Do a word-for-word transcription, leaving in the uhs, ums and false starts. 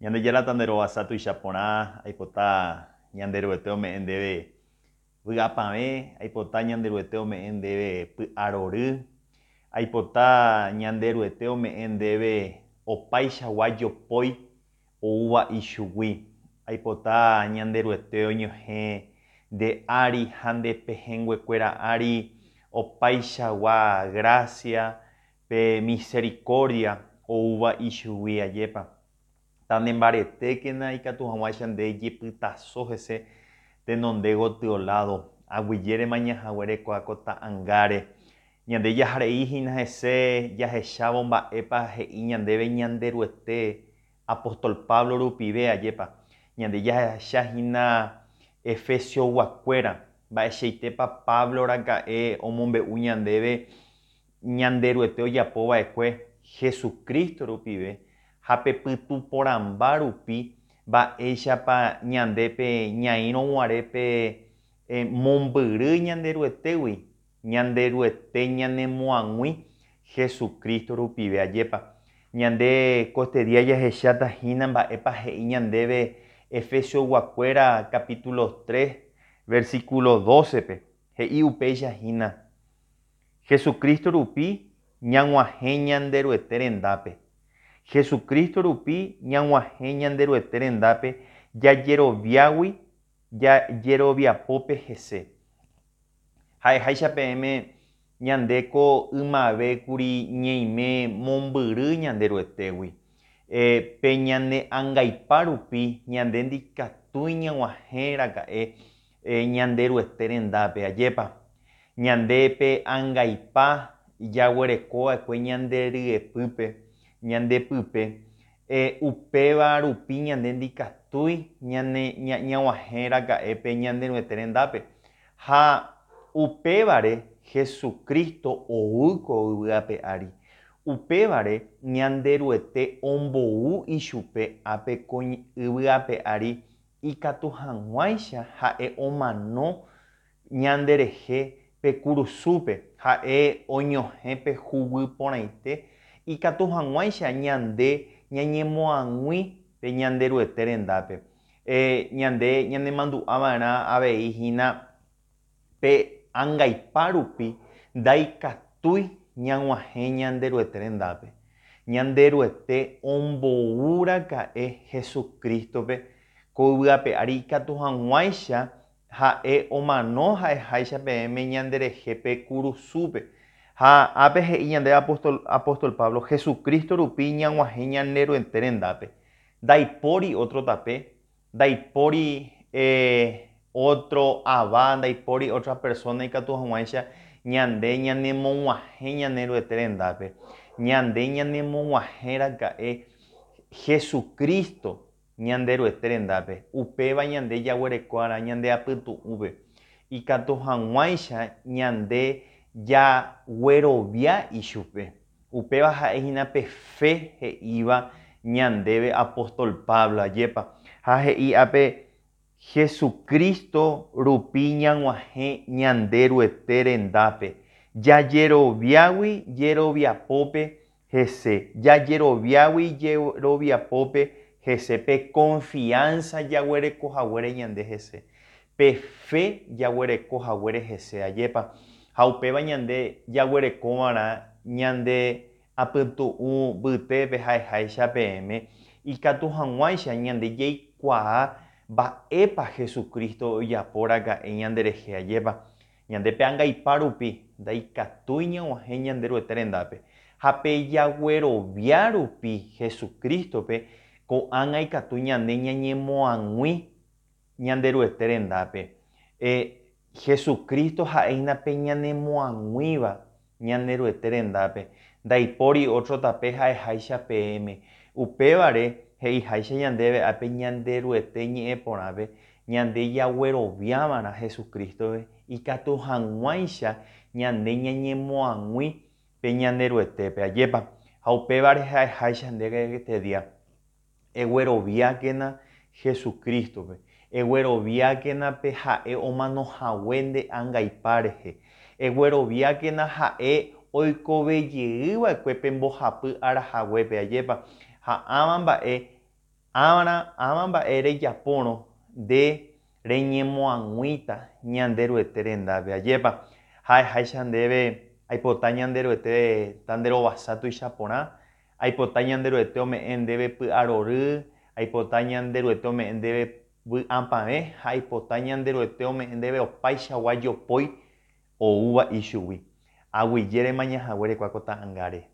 Ñande jara tandero asa tuichaporã aipota ñanderuete ome'ẽ ndéve vy'apavẽ, aipota ñanderuete ome'ẽ ndéve py'arory, aipota ñanderuete ome'ẽ ndéve opaichagua jopói oúva ichugui, aipota ñanderuete oñohẽ nde ári ha nde pehẽnguekuéra ári opaichagua gracia pe misericordia oúva ichugui ajépa. Tanembaretékena ikatu hag̃uáicha nde jepytaso hese tenonde gotyo lado aguyjérema ñahaguereko ko ta'ãngáre ñande jaharehíhina hese jahechávo mba'épa he'i ñandéve ñanderuete apóstol Pablo rupive ajépa ñande jahechahína Efecioguakuéra mba'eichaitépa Pabloraka'e omombe'u ñandéve ñanderuete ojapova'ekue Jesucristo rupive ha pe pytu porãmba rupi mba'éichapa ñandépe ñaírõguarépe mombyry ñanderuetegui ñanderuete ñanemoãgui Jesucristo rupive ajépa ñande ko este dia jahechátahína mba'épa he'i ñandéve Efecioguakuéra capítulo tres versículo doce pe he'i upéichahína Jesucristo rupi ñag̃uahẽ ñanderuete rendápe. Jesucristo rupi ñag̃uahẽ ñanderuete rendápe jajeroviágui jajeroviapópe hese. Ha'eháicha peẽme ñande ko ymavékuri ñeime mombyry ñanderuetegui. E, pe ñane ãngaipa rupi ñande ndikatúi ñag̃uahẽraka'e e, ñanderuete rendápe ajépa. Ñande pe ãngaipa jaguerekova'ekue ñande ryepýpe ñande pype e, upéva rupi ñande ndikatúi ñane ñag̃uahẽraka'e pe ñanderuete rendápe ha upévare Jesucristo oúko yvy'ápe ári. Upévare ñanderuete ombou ichupe ápe ko yvy'ápe ári ikatu hag̃uáicha ha'e omano ñanderehe pe kurusúpe ha'e oñohẽ pe huguy porãite ikatu hag̃uáicha ñande ñañemoãgui pe ñanderuete rendápe. E, ñande ñanemandu'ava'erã aveihína pe ãngaipa rupi ndaikatúi ñag̃uahẽ ñanderuete rendápe. Ñanderuete omboúraka'e Jesucristope ko yvy'ápe ári ikatu hag̃uáicha ha'e omano ha'eháicha peẽme ñanderehe pe kurusúpe. Ha ápe he'i ñande apóstol, apóstol Pablo Jesucristo rupi ñag̃uahẽ ñanderuete rendápe. Ndaipóri otro tape, ndaipóri eh, otro ava, ndaipóri otra persona ikatu hag̃uáicha ñande ñanemog̃uahẽ ñanderuete rendápe. Ñande ñanemog̃uahẽraka'e Jesucristo ñanderuete rendápe. Upéva ñande jaguereko'arã ñande apytu'ũpe. Ikatu hag̃uáicha ñande jaguerovia ichupe. Upéva ha'ehína pe fe he'íva ñandéve apóstol Pablo ajépa. Ha he'i ápe Jesucristo rupi ñag̃uahẽ ñanderuete rendápe. Jajeroviágui jeroviapópe hese. Jajeroviágui jeroviapópe hese. Pe confianza jaguerekohaguére ñande hese. Pe fe jaguerekohaguére hese ajépa. Ha upéva ñande jaguerekova'erã ñande apytu'ũ vytépe ha'eháicha peẽme ikatu hag̃uáicha ñande jaikuaa mba'épa Jesucristo ojaporaka'e ñanderehe ajépa. Ñande pe ãngaipa rupi ndaikatúi ñag̃uahẽ ñanderuete rendápe. Ha pe jaguerovia rupi Jesucristope ko'ág̃a ikatu ñande ñañemoãgui ñanderuete rendápe. E, Jesucristo ha'eína pe ñanemoãgũiva ñanderuete rendápe. Ndaipóri otro tape ha'eháicha peẽme upévare he'iháicha ñandéve ápe ñanderuete ñe'ẽ porãpe ñande jagueroviáva'erã Jesucristope ikatu hag̃uáicha ñande ñañemoãgui pe ñanderuetépe ajépa. Ha upévare ha'eháicha nde este dia egueroviákena Jesucristope. Egueroviákena pe ha'e omanohague nde ãngaipa rehe. Egueroviákena ha'e oikovejeýva'ekue pe mbohapy arahaguépe ajépa. Ha ãva mba'e Ámara áma mba'e rejapórõ nde reñemoãg̃uíta ñande ro'ete rendápe ajépa. Ha eháicha ndéve aipota ñande ro'ete ta nde rovasa tuicha porã, aipota ñande ro'ete ome'ẽ ndéve py'arory, aipota ñande ro'ete ome'ẽ ndéve vy'apavẽ ha aipota ñande ro'ete ome'ẽ ndéve opaichagua jopói oúva ichugui. Aguyjérema ñahague rekuáa ko ta'ãngáre.